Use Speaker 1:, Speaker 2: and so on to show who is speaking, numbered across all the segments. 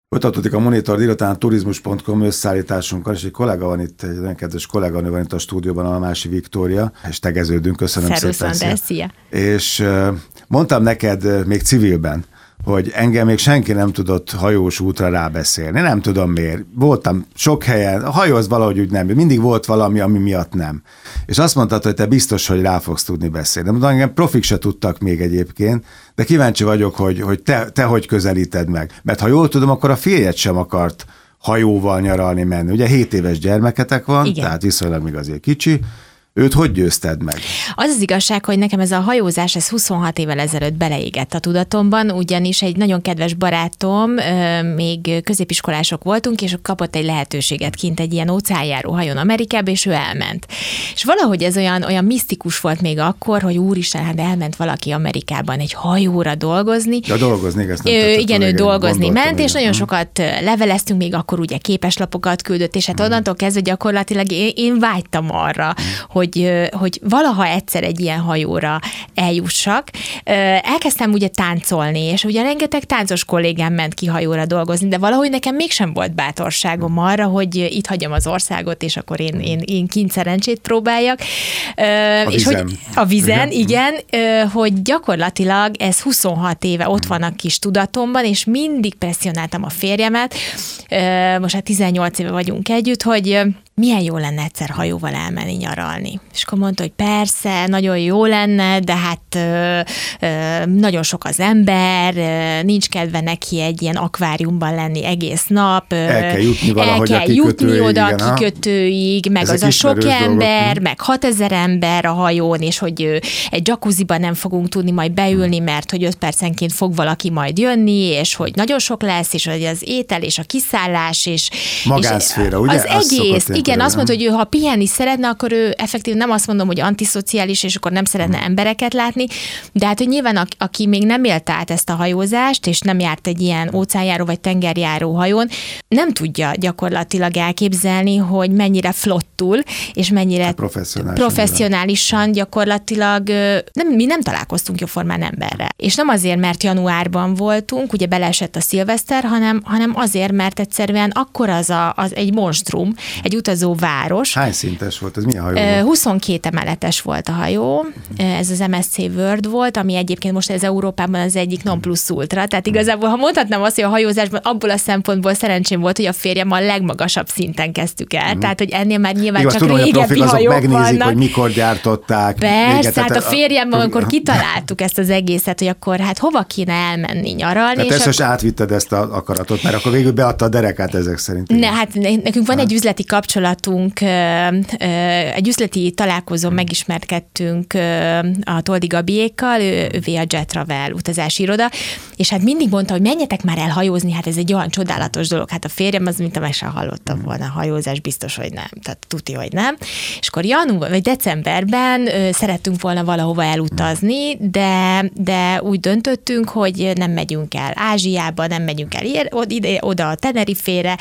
Speaker 1: Folytatódik a Monitor délután turizmus.com összeállításunkkal, és egy kollega van itt, egy nagyon kedves kolléganő van itt a stúdióban, a Almási Viktória, és tegeződünk, köszönöm szépen.
Speaker 2: Szia.
Speaker 1: És mondtam neked még civilben, hogy engem még senki nem tudott hajós útra rábeszélni. Nem tudom miért. Voltam sok helyen, a hajó az valahogy úgy nem. Mindig volt valami, ami miatt nem. És azt mondtad, hogy te biztos, hogy rá fogsz tudni beszélni. De engem profik se tudtak még egyébként, de kíváncsi vagyok, hogy te hogy közelíted meg. Mert ha jól tudom, akkor a férjed sem akart hajóval nyaralni menni. Ugye 7 éves gyermeketek van, igen. Tehát viszonylag még azért kicsi. Őt hogy győzted meg?
Speaker 2: Az az igazság, hogy nekem ez a hajózás, ez 26 évvel ezelőtt beleégett a tudatomban, ugyanis egy nagyon kedves barátom, még középiskolások voltunk, és kapott egy lehetőséget kint egy ilyen óceánjáró hajón Amerikába, és ő elment. És valahogy ez olyan misztikus volt még akkor, hogy úristen, hát elment valaki Amerikában egy hajóra dolgozni.
Speaker 1: Ja, dolgozni, ezt nem
Speaker 2: igen, ő dolgozni ment, és nagyon sokat leveleztünk, még akkor ugye képeslapokat küldött, és hát onnantól kezdve gyakorlatilag én vágytam arra, hogy valaha egyszer egy ilyen hajóra eljussak. Elkezdtem ugye táncolni, és ugye rengeteg táncos kollégám ment ki hajóra dolgozni, de valahogy nekem mégsem volt bátorságom arra, hogy itt hagyjam az országot, és akkor én kint szerencsét próbáljak. És hogy a vizen, igen, hogy gyakorlatilag ez 26 éve ott van a kis tudatomban, és mindig presszionáltam a férjemet, most hát 18 éve vagyunk együtt, hogy milyen jó lenne egyszer hajóval elmenni nyaralni. És akkor mondta, hogy persze, nagyon jó lenne, de hát nagyon sok az ember, nincs kedve neki egy ilyen akváriumban lenni egész nap.
Speaker 1: El kell jutni valahogy
Speaker 2: a oda a kikötőig, meg az a sok ember, dolgok. Meg 6000 ember a hajón, és hogy egy jacuzziban nem fogunk tudni majd beülni, mert hogy 5 percenként fog valaki majd jönni, és hogy nagyon sok lesz, és hogy az étel, és a kiszállás, és
Speaker 1: magánszféra, ugye?
Speaker 2: Az egész, igen, azt mondta, hogy ő, ha pihenni szeretne, akkor ő effektív, nem azt mondom, hogy antiszociális, és akkor nem szeretne embereket látni, de hát, hogy nyilván aki még nem élt át ezt a hajózást, és nem járt egy ilyen óceánjáró vagy tengerjáró hajón, nem tudja gyakorlatilag elképzelni, hogy mennyire flottul, és mennyire professzionálisan gyakorlatilag mi nem találkoztunk jóformán emberrel. És nem azért, mert januárban voltunk, ugye beleesett a szilveszter, hanem azért, mert egyszerűen akkor az egy monstrum, egy utazó város.
Speaker 1: Hány szintes volt? Ez milyen hajó volt?
Speaker 2: 22 emeletes volt a hajó. Ez az MSC World volt, ami egyébként most ez Európában az egyik non plus ultra. Tehát igazából, ha mondhatnám azt, hogy a hajózásban abból a szempontból szerencsém volt, hogy a férjem a legmagasabb szinten kezdtük el. Tehát, hogy ennél már nyilván csak
Speaker 1: tudom,
Speaker 2: régebbi hajók
Speaker 1: megnézik,
Speaker 2: vannak.
Speaker 1: hogy mikor gyártották.
Speaker 2: Persze, hát a férjemmel, amikor kitaláltuk ezt az egészet, hogy akkor hát hova kéne elmenni nyaralni.
Speaker 1: Tehát ezt most átvitted ezt a akaratot, mert akkor végül beadta a derekát ezek szerint.
Speaker 2: Ne, hát nekünk van egy üzleti kapcsolatunk, egy üzleti találkozón megismerkedtünk a Toldi Gabiékkal, ővé a Jet Travel utazási iroda, és hát mindig mondta, hogy menjetek már el hajózni, hát ez egy olyan csodálatos dolog. Hát a férjem az, mint meg sem hallottam volna, hajózás biztos, hogy nem. Tehát tuti, hogy nem. És akkor vagy decemberben szerettünk volna valahova elutazni, de úgy döntöttünk, hogy nem megyünk el Ázsiába, nem megyünk el oda a Tenerifére,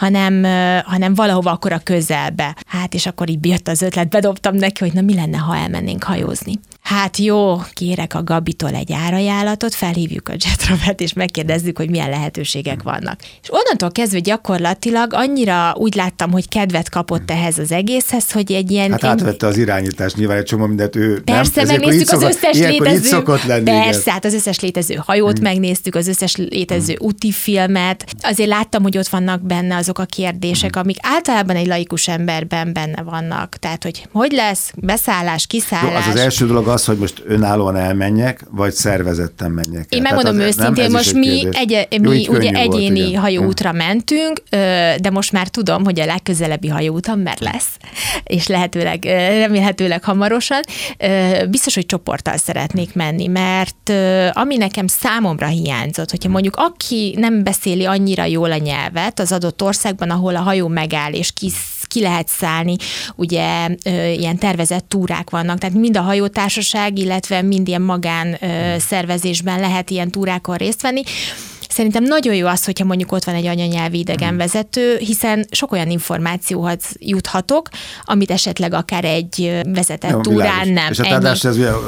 Speaker 2: hanem valahova akkor a közelbe. Hát és akkor így jött az ötlet, bedobtam neki, hogy na mi lenne, ha elmennénk hajózni. Hát jó, kérek a Gabitól egy árajánlatot, felhívjuk a Jet Travelt, és megkérdezzük, hogy milyen lehetőségek vannak. És onnantól kezdve gyakorlatilag annyira úgy láttam, hogy kedvet kapott ehhez az egészhez, hogy egy ilyen...
Speaker 1: Hát átvette az irányítást, nyilván egy csomó mindent ő...
Speaker 2: Persze, megnéztük az összes létező...
Speaker 1: Persze,
Speaker 2: hát az összes létező hajót megnéztük, az összes létező úti filmet. Azért láttam, hogy ott vannak benne azok a kérdések, amik általában egy laikus emberben benne vannak. Tehát, hogy lesz, beszállás, kiszállás...
Speaker 1: Jó, az első dolog az, hogy most önállóan elmenjek, vagy szervezetten menjek.
Speaker 2: Én megmondom őszintén, most mi ugye egyéni hajóútra mentünk, de most már tudom, hogy a legközelebbi hajóútam már lesz, és remélhetőleg hamarosan. Biztos, hogy csoporttal szeretnék menni, mert ami nekem számomra hiányzott, hogyha mondjuk aki nem beszéli annyira jól a nyelvet az adott országban, ahol a hajó megáll, és ki lehet szállni, ugye ilyen tervezett túrák vannak, tehát mind a hajótársaság, illetve mind ilyen magán szervezésben lehet ilyen túrákon részt venni. szerintem nagyon jó az, hogyha mondjuk ott van egy anyanyelvi idegenvezető, hiszen sok olyan információhoz juthatok, amit esetleg akár egy vezetett túrán nem.
Speaker 1: És a tárgyás ez ugye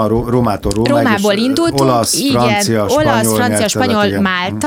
Speaker 1: Rómából
Speaker 2: indultunk,
Speaker 1: olasz, francia,
Speaker 2: spanyol, Málta,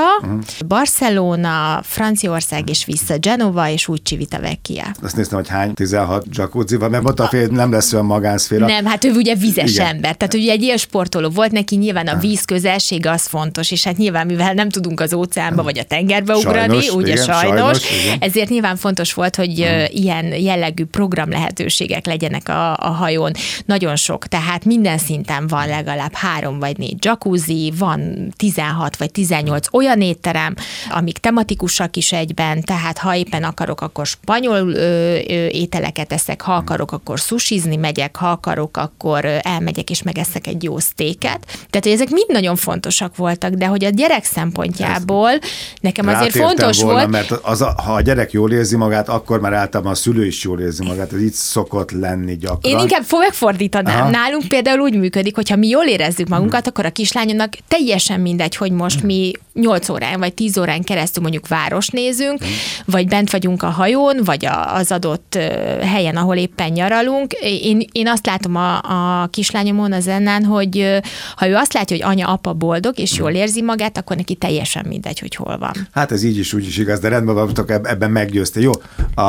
Speaker 2: Barcelona, Franciaország és vissza, Genova és úgy Civitavecchia.
Speaker 1: Azt néztem, hogy hány 16 jacuzzi van, mert mondta, hogy nem lesz olyan magánszféra.
Speaker 2: Nem, hát ő ugye vizes ember, tehát ugye egy ilyen sportoló volt, neki nyilván a víz közelsége az fontos, és hát nyilván, mivel nem tudunk az óceánba vagy a tengerbe ugrani, ugye sajnos, ezért nyilván fontos volt, hogy ilyen jellegű program lehetőségek legyenek a hajón. Nagyon sok, tehát minden szinten van legalább 3 vagy 4 jacuzzi, van 16 vagy 18 olyan étterem, amik tematikusak is egyben, tehát ha éppen akarok, akkor spanyol ételeket eszek, ha akarok, akkor sushizni megyek, ha akarok, akkor elmegyek és megeszek egy jó sztéket. Tehát, hogy ezek mind nagyon fontosak voltak, de hogy a gyerek szempontjából nekem azért fontos volt.
Speaker 1: Mert ha a gyerek jól érzi magát, akkor már általában a szülő is jól érzi magát. Ez így szokott lenni gyakran.
Speaker 2: Én inkább megfordítanám. Aha. Nálunk például úgy működik, hogyha mi jól érezzük magunkat, akkor a kislánynak teljesen mindegy, hogy most mi 8 órán vagy 10 órán keresztül mondjuk város nézünk, vagy bent vagyunk a hajón, vagy az adott helyen, ahol éppen nyaralunk. Én azt látom a kislányomon, az Ennán, hogy ha ő azt látja, hogy anya, apa boldog, és jól érzi magát, akkor neki teljesen mindegy, hogy hol van.
Speaker 1: Hát ez így is, úgy is igaz, de rendben vagytok, ebben meggyőzte. Jó,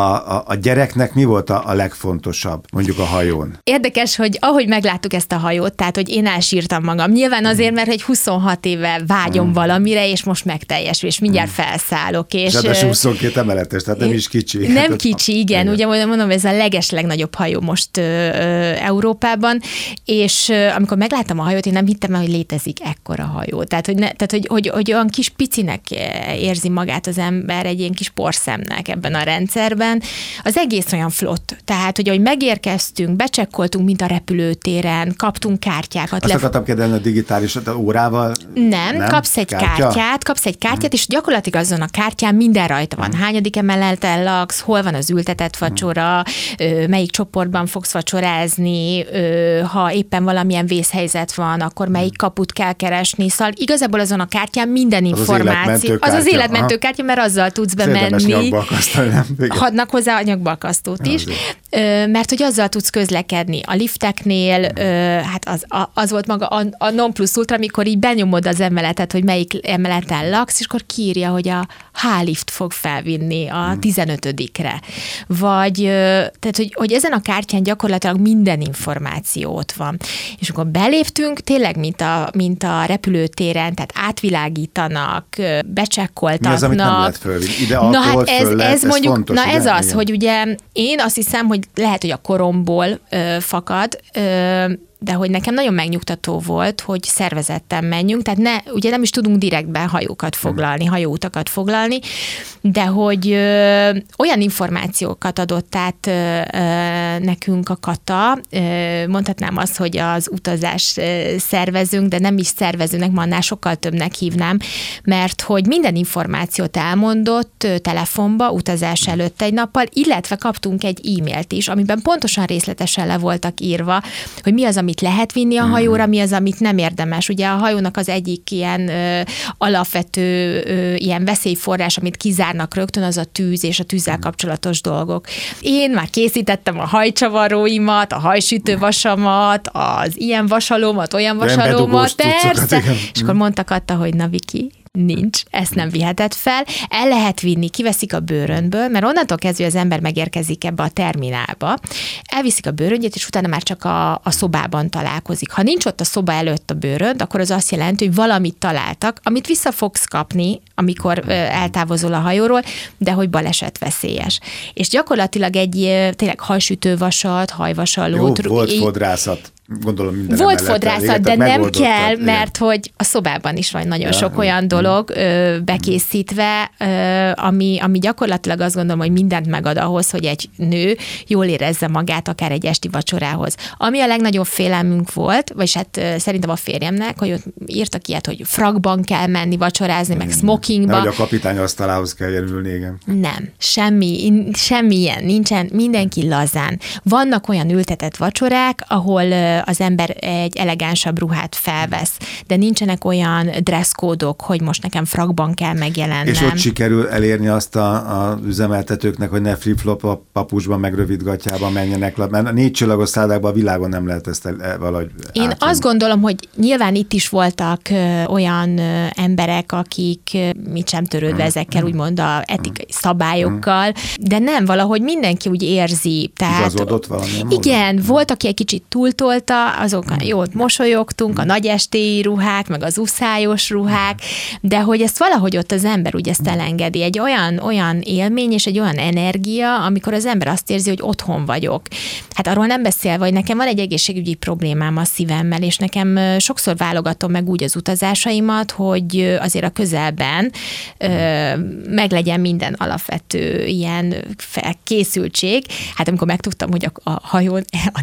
Speaker 1: a gyereknek mi volt a legfontosabb, mondjuk a hajón?
Speaker 2: Érdekes, hogy ahogy megláttuk ezt a hajót, tehát, hogy én elsírtam magam. Nyilván azért, mert egy 26 éve vágyom valamire, és most megteljesül, és mindjárt felszállok. És
Speaker 1: 22 emeletes, tehát nem is kicsi.
Speaker 2: Nem kicsi, igen. Ugye mondom, ez a legeslegnagyobb hajó most Európában, és amikor megláttam a hajót, én nem hittem el, hogy létezik ekkora hajó. Tehát, hogy olyan kis picinek érzi magát az ember, egy ilyen kis porszemnek ebben a rendszerben. Az egész olyan flott. Tehát, hogy ahogy megérkeztünk, becsekkoltunk, mint a repülőtéren, kaptunk kártyákat.
Speaker 1: Azt akartam kérdezni, a digitális órával?
Speaker 2: Nem, kapsz egy kártyát, és gyakorlatilag azon a kártyán minden rajta van. Hányadik emeleten laksz, hol van az ültetett vacsora, melyik csoportban fogsz vacsorázni, ha éppen valamilyen vészhelyzet van, akkor melyik kaput kell keresni. Szóval igazából azon a kártyán minden információ. Az az életmentő kártya, mert azzal tudsz bemenni. Hadnak hozzá a nyakbalkasztót is, mert hogy azzal tudsz közlekedni. A lifteknél, hát az volt maga a non plus ultra, amikor így benyomod az emeletet, hogy melyik emeleten laksz, és akkor kiírja, hogy a H-lift fog felvinni a 15-re. Vagy, tehát, hogy ezen a kártyán gyakorlatilag minden információ ott van. És akkor beléptünk, tényleg, mint a repülőtéren, tehát átvilágítanak, becsekkoltatnak. Mi az, amit nem lehet fölvinni? Ide ez mondjuk, fontos, na ez az, igen. Hogy ugye én azt hiszem, hogy lehet, hogy a koromból fakad, de hogy nekem nagyon megnyugtató volt, hogy szervezetten menjünk, tehát ugye nem is tudunk direktben hajókat foglalni, hajóutakat foglalni, de hogy olyan információkat adott át nekünk a Kata, mondhatnám azt, hogy az utazás szervezünk, de nem is szervezőnek, ma annál sokkal többnek hívnám, mert hogy minden információt elmondott telefonba, utazás előtt egy nappal, illetve kaptunk egy e-mailt is, amiben pontosan részletesen le voltak írva, hogy mi az, amit lehet vinni a hajóra, mi az, amit nem érdemes. Ugye a hajónak az egyik ilyen alapvető ilyen veszélyforrás, amit kizárnak rögtön, az a tűz és a tűzzel kapcsolatos dolgok. Én már készítettem a hajcsavaróimat, a hajsütővasamat, az ilyen vasalómat, olyan vasalómat, persze. És akkor mondtak adta, hogy na Viki, nincs, ezt nem viheted fel, el lehet vinni, kiveszik a bőrönből, mert onnantól kezdve az ember megérkezik ebbe a terminálba, elviszik a bőröngyét, és utána már csak a szobában találkozik. Ha nincs ott a szoba előtt a bőrönd, akkor az azt jelenti, hogy valamit találtak, amit vissza fogsz kapni, amikor eltávozol a hajóról, de hogy balesetveszélyes. És gyakorlatilag egy tényleg hajsütővasat, hajvasalót.
Speaker 1: Jó, volt fodrászat. Gondolom minden
Speaker 2: volt fodrászat, de nem kell, mert hogy a szobában is van nagyon sok olyan dolog bekészítve, ami gyakorlatilag azt gondolom, hogy mindent megad ahhoz, hogy egy nő jól érezze magát akár egy esti vacsorához. Ami a legnagyobb félelmünk volt, vagyis hát szerintem a férjemnek, hogy ott írtak ilyet, hogy frakban kell menni vacsorázni, meg smokingba.
Speaker 1: Nem, hogy a kapitány asztalához kell ülni, igen.
Speaker 2: Nem, semmilyen nincsen, mindenki lazán. Vannak olyan ültetett vacsorák, ahol az ember egy elegánsabb ruhát felvesz, de nincsenek olyan dresszkódok, hogy most nekem frakban kell megjelennem.
Speaker 1: És ott sikerül elérni azt az üzemeltetőknek, hogy ne flip-flop papucsban, meg rövidgatjában menjenek, mert a 4 csillagos szállákban a világon nem lehet ezt valahogy
Speaker 2: Én
Speaker 1: átvenni.
Speaker 2: azt gondolom, hogy nyilván itt is voltak olyan emberek, akik mit sem törődve ezekkel, úgymond a etikai szabályokkal, de nem, valahogy mindenki úgy érzi. Tehát,
Speaker 1: igazodott valamilyen
Speaker 2: igen,
Speaker 1: módon?
Speaker 2: volt, aki egy kicsit túltolta, azok jót mosolyogtunk, a nagyestéi ruhák, meg az uszályos ruhák, de hogy ezt valahogy ott az ember úgy ezt elengedi. Egy olyan élmény és egy olyan energia, amikor az ember azt érzi, hogy otthon vagyok. Hát arról nem beszélve, hogy nekem van egy egészségügyi problémám a szívemmel, és nekem sokszor válogatom meg úgy az utazásaimat, hogy azért a közelben meglegyen minden alapvető ilyen készültség. Hát amikor megtudtam, hogy a hajón a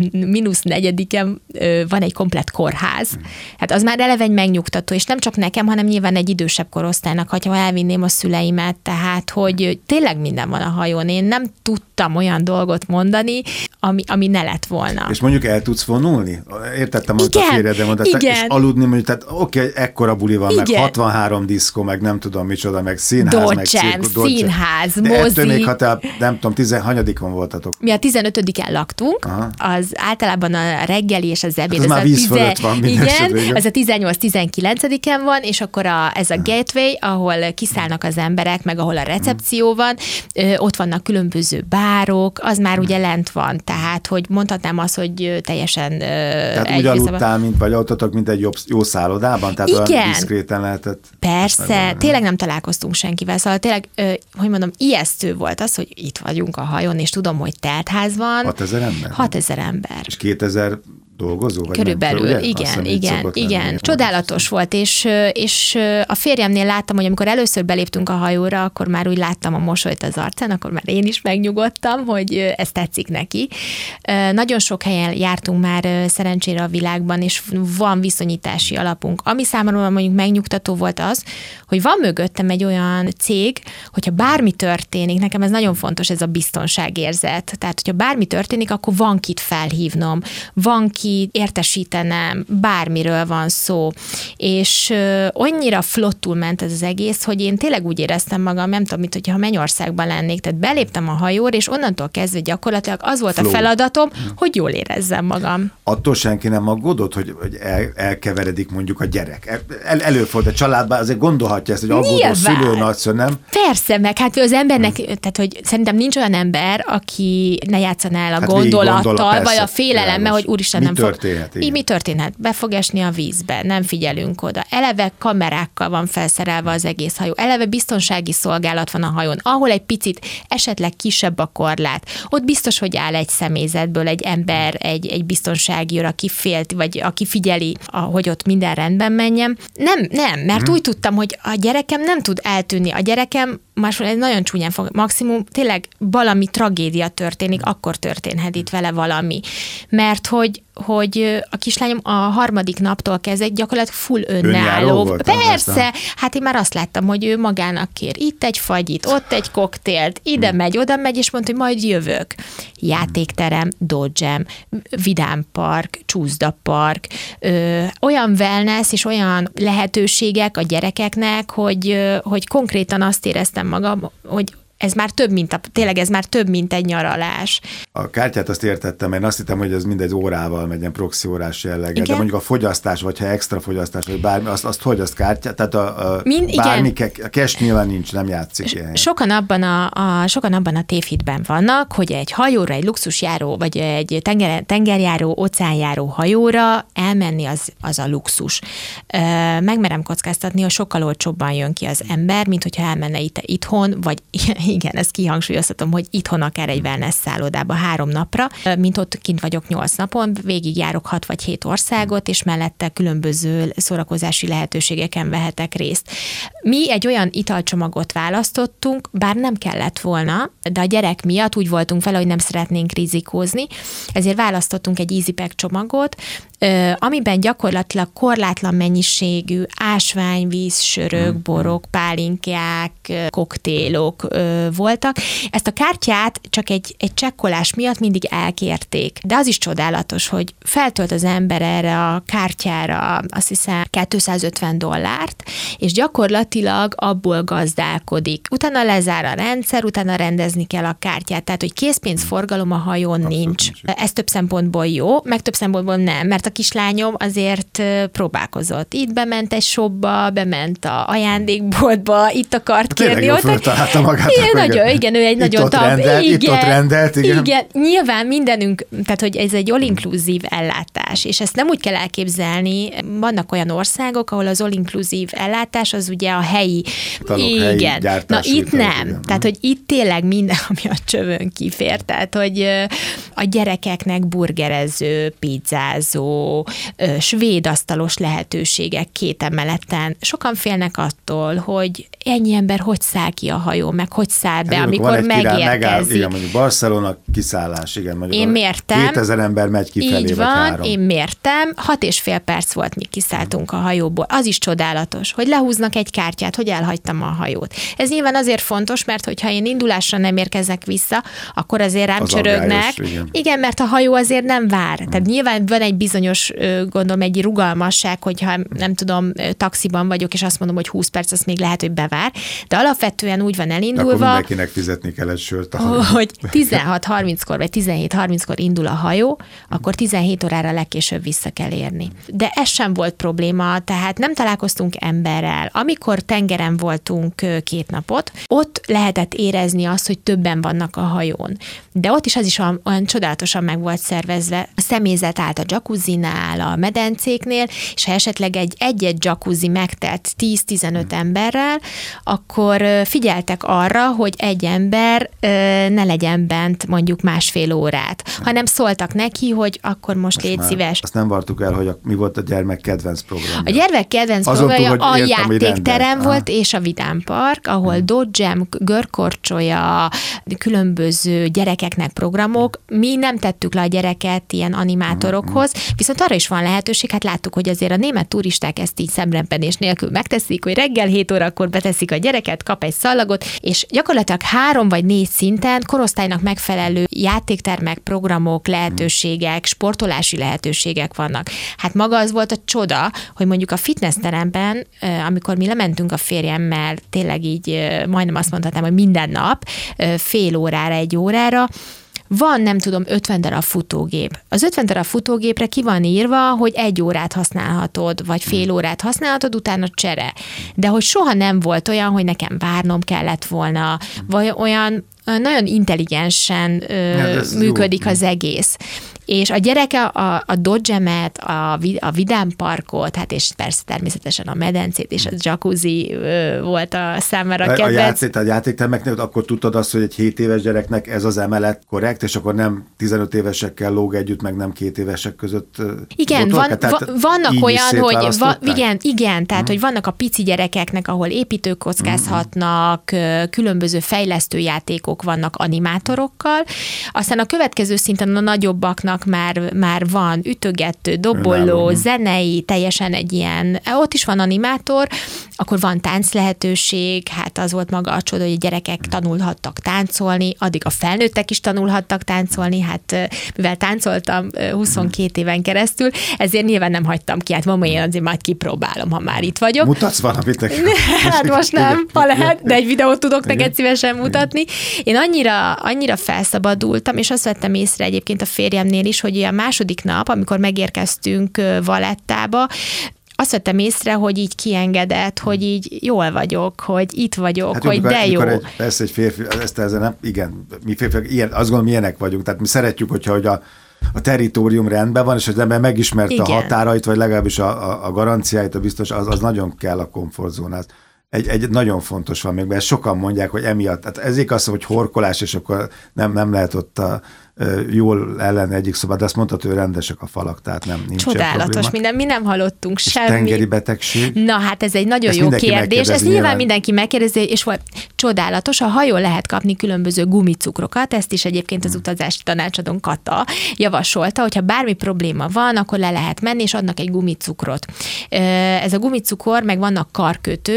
Speaker 2: -4-en van egy komplett kórház, hát az már eleve egy megnyugtató, és nem csak nekem, hanem nyilván egy idősebb korosztálynak, ha elvinném a szüleimet, tehát hogy tényleg minden van a hajón. Én nem tudtam olyan dolgot mondani, ami ne lett volna.
Speaker 1: És mondjuk el tudsz vonulni? Értettem, mondta a férjed, de mondta, és aludni, mondjuk, tehát oké, ekkora buli van, meg 63 diszkó, meg nem tudom micsoda, meg színház, meg cirkus,
Speaker 2: színház,
Speaker 1: de
Speaker 2: mozi.
Speaker 1: ettől még, ha te, nem tudom, hanyadikon voltatok?
Speaker 2: Mi a 15-en laktunk, az általában a reggeli és az ebéd.
Speaker 1: Ez már víz fölött van.
Speaker 2: Igen, ez a 18-19-en van, és akkor ez a gateway, ahol kiszállnak az emberek, meg ahol a recepció van, ott vannak különböző bárok, az már ugye lent van, tehát hogy mondhatnám azt, hogy teljesen
Speaker 1: tehát úgy aludtál, vagy aludtatok, mint egy jó szállodában? Tehát olyan diszkréten lehetett?
Speaker 2: Persze, tényleg nem találkoztunk senkivel, szóval tényleg, hogy mondom, ijesztő volt az, hogy itt vagyunk a hajón, és tudom, hogy teltház van.
Speaker 1: 6000 ember?
Speaker 2: 6000 ember.
Speaker 1: És 2000 dolgozó? Vagy
Speaker 2: körülbelül,
Speaker 1: nem?
Speaker 2: igen. Csodálatos volt, és a férjemnél láttam, hogy amikor először beléptünk a hajóra, akkor már úgy láttam a mosolyt az arcán, akkor már én is megnyugodtam, hogy ez tetszik neki. Nagyon sok helyen jártunk már szerencsére a világban, és van viszonyítási alapunk. Ami számomra mondjuk megnyugtató volt az, hogy van mögöttem egy olyan cég, hogyha bármi történik, nekem ez nagyon fontos, ez a biztonságérzet. Tehát, hogyha bármi történik, akkor van kit felhívnom, van ki értesítenem, bármiről van szó, és annyira flottul ment ez az egész, hogy én tényleg úgy éreztem magam, nem tudom, mint hogyha Mennyországban lennék, tehát beléptem a hajóra, és onnantól kezdve gyakorlatilag az volt a feladatom, hogy jól érezzem magam.
Speaker 1: Attól senki nem aggódott, hogy elkeveredik mondjuk a gyerek. Előfordul a családban, azért gondolhatja ezt, hogy aggódó szülő, nagyször, nem?
Speaker 2: Persze, meg hát az embernek, tehát hogy szerintem nincs olyan ember, aki ne játszaná el a gondolattal, vagy a félelemmel, hogy úristen, nem
Speaker 1: történhet?
Speaker 2: Mi történhet? Be fog esni a vízbe, nem figyelünk oda. Eleve kamerákkal van felszerelve az egész hajó. Eleve biztonsági szolgálat van a hajón, ahol egy picit esetleg kisebb a korlát. Ott biztos, hogy áll egy személyzetből egy ember, egy biztonsági őr, aki félt, vagy aki figyeli, hogy ott minden rendben menjen. Nem, mert úgy tudtam, hogy a gyerekem nem tud eltűnni. A gyerekem másról nagyon csúnyán fog, maximum tényleg valami tragédia történik, akkor történhet itt vele valami. Mert hogy a kislányom a harmadik naptól kezdve gyakorlatilag full önálló. Persze, hát én már azt láttam, hogy ő magának kér itt egy fagyit, ott egy koktélt, ide megy, oda megy, és mondta, hogy majd jövök. Játékterem, Dodgem, vidámpark, csúszdapark, olyan wellness és olyan lehetőségek a gyerekeknek, hogy konkrétan azt éreztem magam, hogy ez már több, mint egy nyaralás.
Speaker 1: A kártyát azt értettem, én azt hittem, hogy ez mindegy órával megy, ilyen proxy órás jelleggel, de mondjuk a fogyasztás, vagy ha extra fogyasztás, vagy bármi, azt hogy azt kártyát, tehát bármi, a cash nyilván nincs, nem játszik ilyen. Sokan
Speaker 2: abban a tévhitben vannak, hogy egy hajóra, egy luxusjáró, vagy egy tengerjáró, óceánjáró hajóra elmenni az a luxus. Megmerem kockáztatni, hogy sokkal olcsóbban jön ki az ember, mint hogyha elmenne itthon, vagy igen, ezt kihangsúlyoztatom, hogy itthon akár egy wellness szállodába 3 napra, mint ott kint vagyok 8 napon, végigjárok 6 vagy 7 országot, és mellette különböző szórakozási lehetőségeken vehetek részt. Mi egy olyan italcsomagot választottunk, bár nem kellett volna, de a gyerek miatt úgy voltunk vele, hogy nem szeretnénk rizikózni, ezért választottunk egy EasyPack csomagot, amiben gyakorlatilag korlátlan mennyiségű ásványvíz, sörök, borok, pálinkák, koktélok, voltak. Ezt a kártyát csak egy csekkolás miatt mindig elkérték. De az is csodálatos, hogy feltölt az ember erre a kártyára azt hiszem $250, és gyakorlatilag abból gazdálkodik. Utána lezár a rendszer, utána rendezni kell a kártyát, tehát hogy készpénzforgalom a hajón nincs. Ez több szempontból jó, meg több szempontból nem, mert a kislányom azért próbálkozott. Itt bement egy shopba, bement a ajándékboltba, itt akart kérni.
Speaker 1: Tényleg jól föltalálta magát.
Speaker 2: Igen, ő egy nagyon
Speaker 1: itt ott rendelt,
Speaker 2: igen. Nyilván mindenünk, tehát hogy ez egy all-inclusive ellátás, és ezt nem úgy kell elképzelni, vannak olyan országok, ahol az all-inclusive ellátás az ugye a helyi, igen. Na itt nem, igen. Tehát hogy itt tényleg minden, ami a csövön kifér, tehát hogy a gyerekeknek burgerező, pizzázó, svéd asztalos lehetőségek 2 emeleten. Sokan félnek attól, hogy ennyi ember hogy száll ki a hajó, meg hogy száll be, amikor megérkezik.
Speaker 1: Igen, mondjuk Barcelona kiszállás, igen.
Speaker 2: Én mértem.
Speaker 1: 2000 ember megy kifelé,
Speaker 2: így
Speaker 1: vagy
Speaker 2: van,
Speaker 1: 3.
Speaker 2: Én mértem, 6,5 perc volt, míg kiszálltunk a hajóból. Az is csodálatos, hogy lehúznak egy kártyát, hogy elhagytam a hajót. Ez nyilván azért fontos, mert hogyha én indulásra nem érkezek vissza, akkor azért rám csörögnek. Igen, mert a hajó azért nem vár. Tehát nyilván van egy bizonyos, gondolom, egy rugalmasság, hogyha nem tudom, taxiban vagyok, és azt mondom, hogy 20 perc, az még lehet, hogy bevár, de alapvetően úgy van elindulva,
Speaker 1: akkor mindenkinek fizetni kell egy sört.
Speaker 2: Hogy 16:30-kor vagy 17:30-kor indul a hajó, akkor 17 órára legkésőbb vissza kell érni. De ez sem volt probléma, tehát nem találkoztunk emberrel. Amikor tengeren voltunk 2 napot, ott lehetett érezni azt, hogy többen vannak a hajón. De ott is az is olyan csodálatosan meg volt szervezve. A személyzet állt a jacuzzinál, a medencéknél, és ha esetleg egy jacuzzi megtelt 10-15 emberrel, akkor figyeltek arra, hogy egy ember ne legyen bent mondjuk 1,5 órát, hanem szóltak neki, hogy akkor most légy szíves.
Speaker 1: Azt nem vartuk el, hogy mi volt a gyermek kedvenc programja.
Speaker 2: A gyermek kedvenc programja a játékterem volt, és a Vidám Park, ahol dodgem, görkorcsolya, különböző gyerekeknek programok. Mi nem tettük le a gyereket ilyen animátorokhoz, viszont arra is van lehetőség, hát láttuk, hogy azért a német turisták ezt így szemrempenés nélkül megteszik, hogy reggel 7 órakor beteszik a gyereket, kap egy szallagot, és gyakorlatilag 3 vagy 4 szinten korosztálynak megfelelő játéktermek, programok, lehetőségek, sportolási lehetőségek vannak. Hát maga az volt a csoda, hogy mondjuk a fitnessteremben, amikor mi lementünk a férjemmel, tényleg így majdnem azt mondhatnám, hogy minden nap, fél órára, 1 órára, van, nem tudom, 50 darab futógép. Az 50 darab futógépre ki van írva, hogy 1 órát használhatod, vagy fél órát használhatod, utána csere. De hogy soha nem volt olyan, hogy nekem várnom kellett volna, vagy olyan nagyon intelligensen működik az egész. És a gyereke a Dodgemet, a Vidám Parkot, hát és persze természetesen a medencét, és a jacuzzi volt a számára kedvenc.
Speaker 1: A játéktermeknél akkor tudtad azt, hogy egy 7 éves gyereknek ez az emelet korrekt, és akkor nem 15 évesekkel lóg együtt, meg nem 2 évesek között.
Speaker 2: Igen, vannak olyan, hogy igen, tehát hogy vannak a pici gyerekeknek, ahol építők kockázhatnak, különböző fejlesztő játékok vannak animátorokkal, aztán a következő szinten a nagyobbaknak már van ütögető, doboló, zenei, teljesen egy ilyen, ott is van animátor, akkor van tánc lehetőség, hát az volt maga a csoda, hogy a gyerekek tanulhattak táncolni, addig a felnőttek is tanulhattak táncolni, hát mivel táncoltam 22 éven keresztül, ezért nyilván nem hagytam ki, hát mama, én azért majd kipróbálom, ha már itt vagyok.
Speaker 1: Mutatsz valamit neked?
Speaker 2: Hát most nem, ha lehet, de egy videót tudok neked szívesen mutatni. Én annyira felszabadultam, és azt vettem észre egyébként a férjemnél is, hogy a második nap, amikor megérkeztünk Valettába, azt vettem észre, hogy így kiengedett, hogy így jól vagyok, hogy itt vagyok, hát, hogy de jó.
Speaker 1: Persze egy férfi, igen, mi férfiak, azt gondolom, ilyenek vagyunk, tehát mi szeretjük, hogy a territórium rendben van, és az ember megismerte a határait, vagy legalábbis a garanciáit, a biztos, az nagyon kell a komfortzónához. Egy nagyon fontos van még, mert sokan mondják, hogy emiatt, tehát ezért azt mondom, hogy horkolás, és akkor nem lehet ott jól ellene egyik szobát, de azt mondtad, hogy rendesek a falak, tehát nincs
Speaker 2: csodálatos minden, mi nem hallottunk semmi.
Speaker 1: Tengeri betegség?
Speaker 2: Na hát ez egy nagyon jó kérdés, ezt nyilván mindenki megkérdezi, és volt csodálatos, a hajón lehet kapni különböző gumicukrokat, ezt is egyébként az utazási tanácsadón Kata javasolta, hogyha bármi probléma van, akkor le lehet menni, és adnak egy gumicukrot. Ez a gumicukor, meg vannak karkötők, amik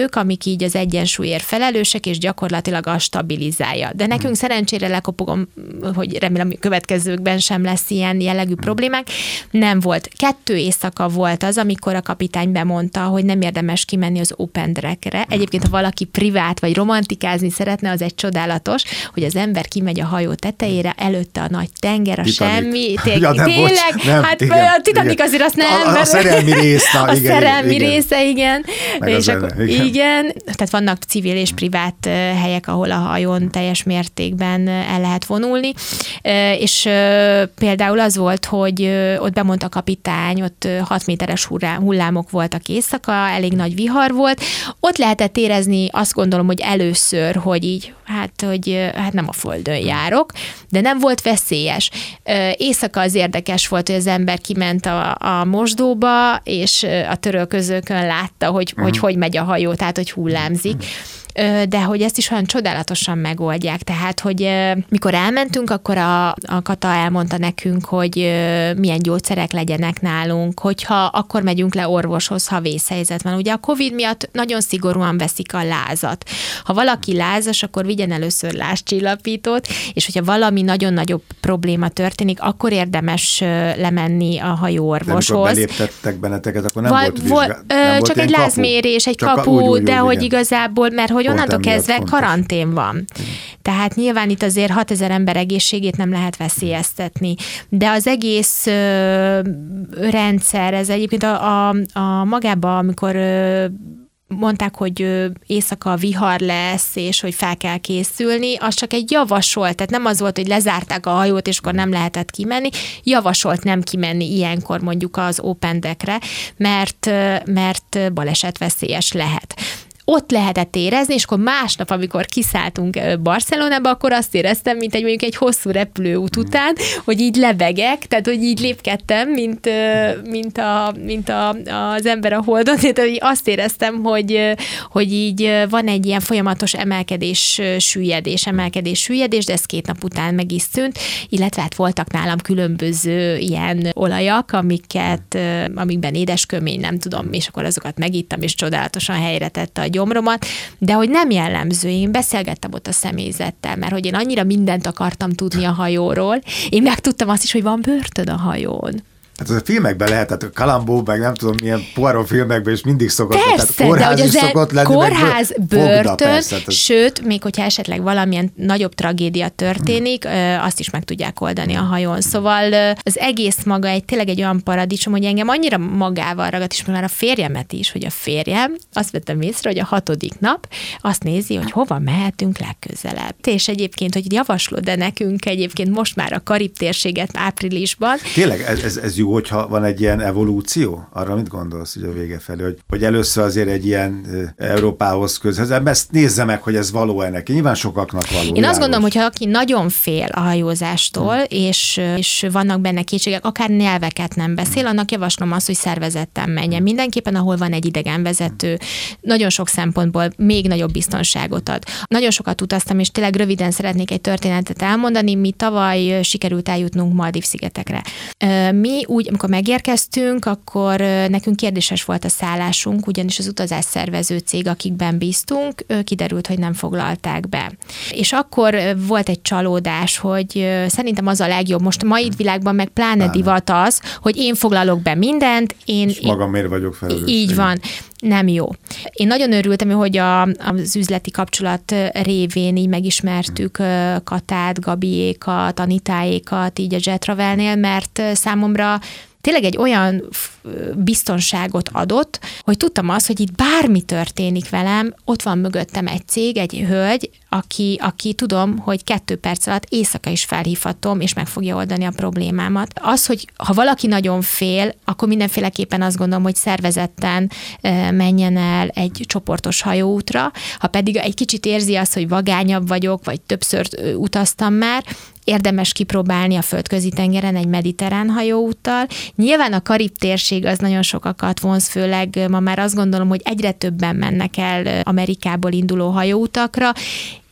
Speaker 2: így az egyensúlyért felelősek, és gyakorlatilag az stabilizálja. De nekünk szerencsére lekopogom, hogy remélem, hogy következőkben sem lesz ilyen jellegű problémák. Nem volt. 2 éjszaka volt az, amikor a kapitány bemondta, hogy nem érdemes kimenni az open deckre. Egyébként, ha valaki privát vagy romantikázni szeretne, az egy csodálatos, hogy az ember kimegy a hajó tetejére, előtte a nagy tenger, a semmi. Tényleg, hát a Titanic azért azt nem.
Speaker 1: A szerelmi rész.
Speaker 2: A szerelmi része, igen. És akkor, igen. Tehát vannak civil és privát helyek, ahol a hajón teljes mértékben el lehet vonulni. És például az volt, hogy ott bemondta a kapitány, ott 6 méteres hullámok voltak éjszaka, elég nagy vihar volt. Ott lehetett érezni, azt gondolom, hogy először, hogy így, hát nem a földön járok, de nem volt veszélyes. Éjszaka az érdekes volt, hogy az ember kiment a mosdóba, és a törölközőkön látta, hogy megy a hajó, tehát hogy hullámzik. De hogy ezt is olyan csodálatosan megoldják. Tehát, hogy mikor elmentünk, akkor a Kata elmondta nekünk, hogy milyen gyógyszerek legyenek nálunk, hogyha akkor megyünk le orvoshoz, ha vészhelyzet van. Ugye a Covid miatt nagyon szigorúan veszik a lázat. Ha valaki lázas, akkor vigyen először lázcsillapítót, és hogyha valami nagyon nagyobb probléma történik, akkor érdemes lemenni a hajóorvoshoz.
Speaker 1: De amikor beléptettek benneteket, akkor nem volt vizsgálat?
Speaker 2: Csak egy lázmérés, egy kapu, de hogy igazából, mert hogy onnantól kezdve karantén van. Tehát nyilván itt azért 6000 ember egészségét nem lehet veszélyeztetni. De az egész rendszer, ez egyébként a magában, amikor mondták, hogy éjszaka vihar lesz, és hogy fel kell készülni, az csak egy javasolt, tehát nem az volt, hogy lezárták a hajót, és akkor nem lehetett kimenni, javasolt nem kimenni ilyenkor mondjuk az open deckre, mert balesetveszélyes lehet. Ott lehetett érezni, és akkor másnap, amikor kiszálltunk Barcelonába, akkor azt éreztem, mint mondjuk egy hosszú repülőút után, hogy így lebegek, tehát hogy így lépkedtem, mint az ember a holdon, tehát hogy azt éreztem, hogy így van egy ilyen folyamatos emelkedés, süllyedés, de ez 2 nap után meg is szűnt, illetve hát voltak nálam különböző ilyen olajak, amikben édeskömény, nem tudom, és akkor azokat megittam, és csodálatosan helyre tette a gyomromat, de hogy nem jellemző. Én beszélgettem ott a személyzettel, mert hogy én annyira mindent akartam tudni a hajóról, én megtudtam azt is, hogy van börtön a hajón.
Speaker 1: Hát az a filmekben lehet, tehát a Columbo, meg nem tudom milyen Poirot filmekben is mindig szokott.
Speaker 2: Persze,
Speaker 1: tehát kórház is szokott lenni.
Speaker 2: Kórház, börtön, sőt, még hogyha esetleg valamilyen nagyobb tragédia történik, azt is meg tudják oldani a hajón. Szóval az egész maga tényleg egy olyan paradicsom, hogy engem annyira magával ragad, és már a férjemet is, hogy a férjem, azt vettem észre, hogy a 6. nap azt nézi, hogy hova mehetünk legközelebb. És egyébként, hogy javaslod-e nekünk egyébként most már a Karib-térséget áprilisban.
Speaker 1: Tényleg ez jó, hogyha van egy ilyen evolúció? Arra mit gondolsz ugye a vége felé, hogy először azért egy ilyen Európához közel, ezt nézze meg, hogy ez való-e neki. Nyilván sokaknak való.
Speaker 2: Én azt gondolom, hogy ha aki nagyon fél a hajózástól, és vannak benne kétségek, akár nyelveket nem beszél, annak javaslom azt, hogy szervezetten menjen. Mindenképpen, ahol van egy idegenvezető, nagyon sok szempontból még nagyobb biztonságot ad. Nagyon sokat utaztam, és tényleg röviden szeretnék egy történetet elmondani. Mi tavaly sikerült eljutnunk Maldív-szigetekre. Mi úgy, amikor megérkeztünk, akkor nekünk kérdéses volt a szállásunk, ugyanis az utazásszervező cég, akikben bíztunk, kiderült, hogy nem foglalták be. És akkor volt egy csalódás, hogy szerintem az a legjobb. Most a mai világban meg pláne divat az, hogy én foglalok be mindent. És
Speaker 1: magamért vagyok felelős.
Speaker 2: Így van. Nem jó. Én nagyon örültem, hogy az üzleti kapcsolat révén így megismertük Katát, Gabiékat, Anitáékat, így a Jet Travelnél, mert számomra tényleg egy olyan biztonságot adott, hogy tudtam azt, hogy itt bármi történik velem, ott van mögöttem egy cég, egy hölgy, aki tudom, hogy 2 perc alatt éjszaka is felhívhatom, és meg fogja oldani a problémámat. Az, hogy ha valaki nagyon fél, akkor mindenféleképpen azt gondolom, hogy szervezetten menjen el egy csoportos hajóútra, ha pedig egy kicsit érzi azt, hogy vagányabb vagyok, vagy többször utaztam már, érdemes kipróbálni a földközi tengeren egy mediterrán hajóúttal. Nyilván a Karib-térség az nagyon sokakat vonz, főleg ma már azt gondolom, hogy egyre többen mennek el Amerikából induló hajóutakra.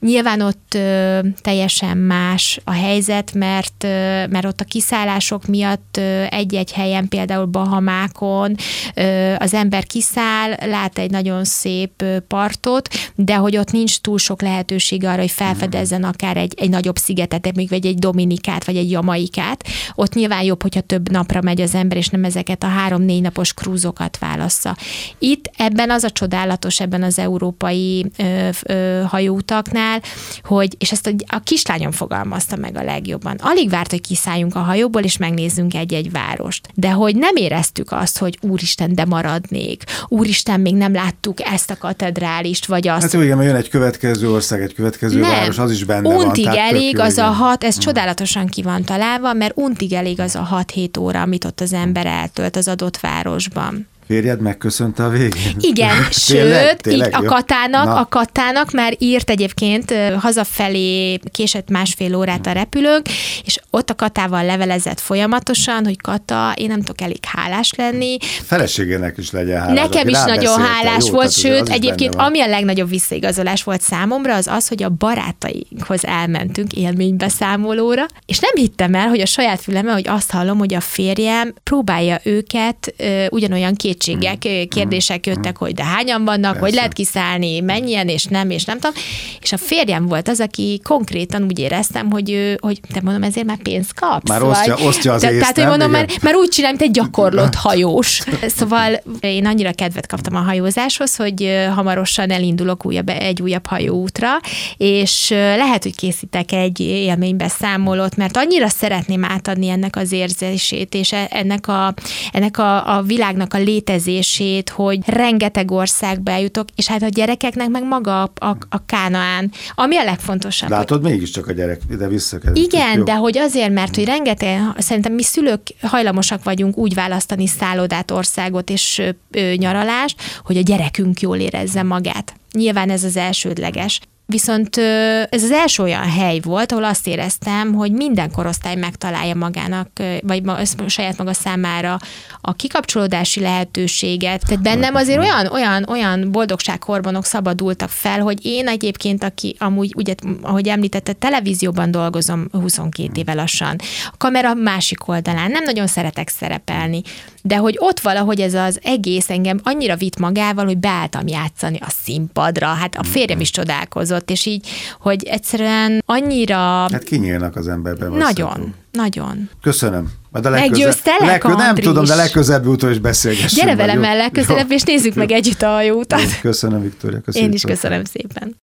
Speaker 2: Nyilván ott teljesen más a helyzet, mert ott a kiszállások miatt egy-egy helyen, például Bahamákon az ember kiszáll, lát egy nagyon szép partot, de hogy ott nincs túl sok lehetőség arra, hogy felfedezzen akár egy nagyobb szigetet, vagy egy Dominikát, vagy egy Jamaikát. Ott nyilván jobb, hogyha több napra megy az ember, és nem ezeket a 3-4 napos krúzokat válassza. Itt ebben az a csodálatos, ebben az európai hajóutaknál, hogy, és ezt a kislányom fogalmazta meg a legjobban. Alig várt, hogy kiszálljunk a hajóból, és megnézzünk egy-egy várost. De hogy nem éreztük azt, hogy úristen, de maradnék. Úristen, még nem láttuk ezt a katedrálist, vagy azt.
Speaker 1: Hát jó, igen, mert jön egy következő ország, egy következő város, az is benne van.
Speaker 2: Untig elég az a 6, ez csodálatosan ki van találva, mert untig elég az a 6-7 óra, amit ott az ember eltölt az adott városban.
Speaker 1: Férjed megköszönte a végén?
Speaker 2: Igen, sőt, tényleg, így a Katának már írt egyébként, hazafelé késett 1,5 órát a repülőnk, és ott a Katával levelezett folyamatosan, hogy Kata, én nem tudok elég hálás lenni.
Speaker 1: Feleségének is legyen hálás.
Speaker 2: Nekem is nagyon hálás volt, sőt, egyébként ami a legnagyobb visszaigazolás volt számomra, az, hogy a barátainkhoz elmentünk élménybeszámolóra, és nem hittem el, hogy a saját fülemmel, hogy azt hallom, hogy a férjem próbálja őket ugyanolyan kérdések jöttek, hogy de hányan vannak, persze, hogy lehet kiszállni, mennyien, és nem tudom. És a férjem volt az, aki konkrétan úgy éreztem, hogy te mondom, ezért már pénzt kapsz.
Speaker 1: Már osztja az észt,
Speaker 2: tehát, hogy mondom, már úgy csinálj, mint egy gyakorlott hajós. Szóval én annyira kedvet kaptam a hajózáshoz, hogy hamarosan elindulok egy újabb hajóútra, és lehet, hogy készítek egy élménybeszámolót, mert annyira szeretném átadni ennek az érzését, és ennek a világnak a létezését, hogy rengeteg országba eljutok, és hát a gyerekeknek meg maga a Kánaán, ami a legfontosabb.
Speaker 1: Látod, mégiscsak a gyerek ide visszakerül.
Speaker 2: Igen, de hogy azért, mert hogy rengeteg, szerintem mi szülők hajlamosak vagyunk úgy választani szállodát, országot és nyaralást, hogy a gyerekünk jól érezze magát. Nyilván ez az elsődleges. Viszont ez az első olyan hely volt, ahol azt éreztem, hogy minden korosztály megtalálja magának, vagy saját maga számára a kikapcsolódási lehetőséget. Tehát bennem azért olyan boldogsághormonok szabadultak fel, hogy én egyébként, aki amúgy, ugye, ahogy említette, televízióban dolgozom 22 éve lassan, a kamera másik oldalán, nem nagyon szeretek szerepelni, de hogy ott valahogy ez az egész engem annyira vitt magával, hogy beálltam játszani a színpadra, hát a férjem is csodálkozott, és így, hogy egyszerűen annyira... Hát
Speaker 1: kinyílnak az emberben.
Speaker 2: Nagyon.
Speaker 1: Köszönöm.
Speaker 2: Meggyőztelek,
Speaker 1: nem tudom, de legközelebb úton is beszélgessünk.
Speaker 2: Gyere velem el legközelebb, és nézzük meg együtt a hajóutat.
Speaker 1: Köszönöm, Viktória.
Speaker 2: Én is köszönöm szépen.